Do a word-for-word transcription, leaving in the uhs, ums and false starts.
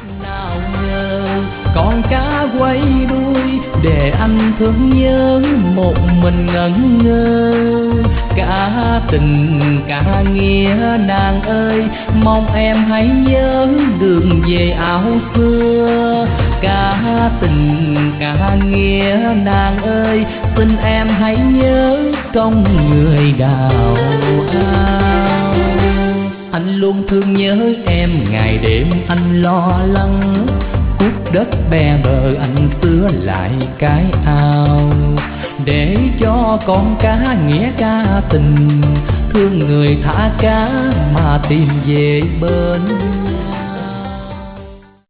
Nào ngờ con cá quay đuôi để anh thương nhớ một mình ngẩn ngơ. Cả tình cả nghĩa nàng ơi, mong em hãy nhớ đường về áo xưa. Cả tình cả nghĩa nàng ơi, xin em hãy nhớ công người đào ao. Anh luôn thương nhớ em ngày đêm anh lo lắng, khúc đất bè bờ anh xưa lại cái ao. Để cho con cá nghĩa ca tình, thương người thả cá mà tìm về bên.